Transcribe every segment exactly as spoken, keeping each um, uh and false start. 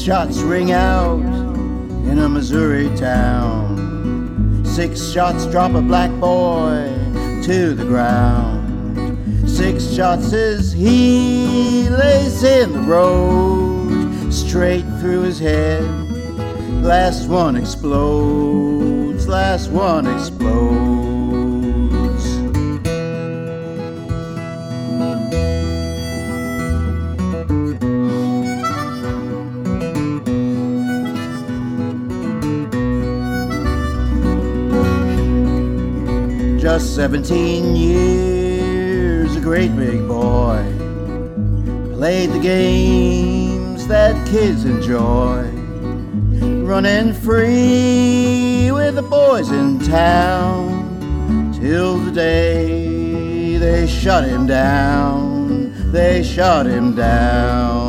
shots ring out in a Missouri town. Six shots drop a black boy to the ground. Six shots as he lays in the road, straight through his head. Last one explodes, last one explodes. Just seventeen years, a great big boy, played the games that kids enjoy, running free with the boys in town, till the day they shut him down, they shut him down.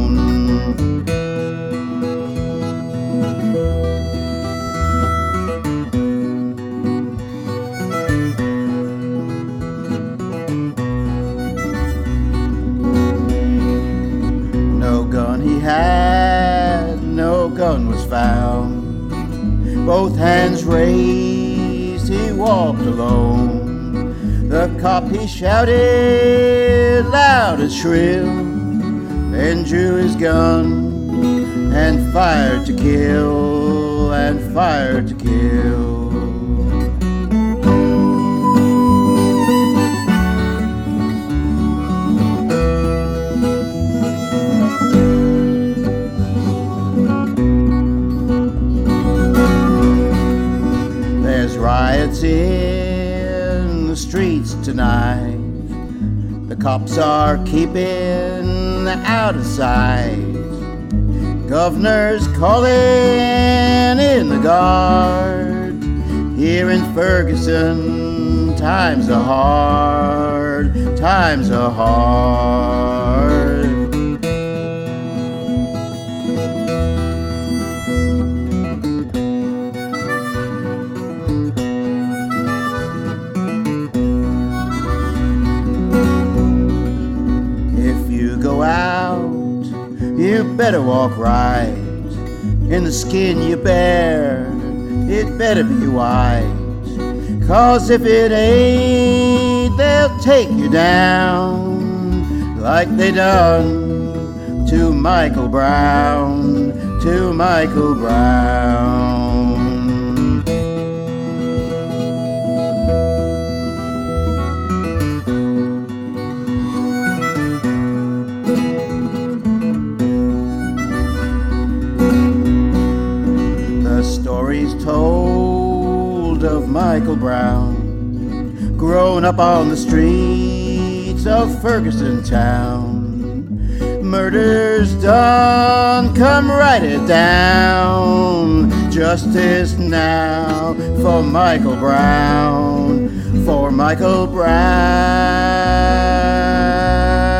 He had, no gun was found. Both hands raised, he walked alone. The cop, he shouted loud and shrill, then drew his gun and fired to kill, and fired to kill. Riots in the streets tonight. The cops are keeping out of sight. Governor's calling in the guard. Here in Ferguson, times are hard, times are hard. Go out, you better walk right. In the skin you bear, it better be white. 'Cause if it ain't, they'll take you down, like they done to Michael Brown, to Michael Brown. Stories told of Michael Brown, grown up on the streets of Ferguson town. Murders done, come write it down. Justice now for Michael Brown, for Michael Brown.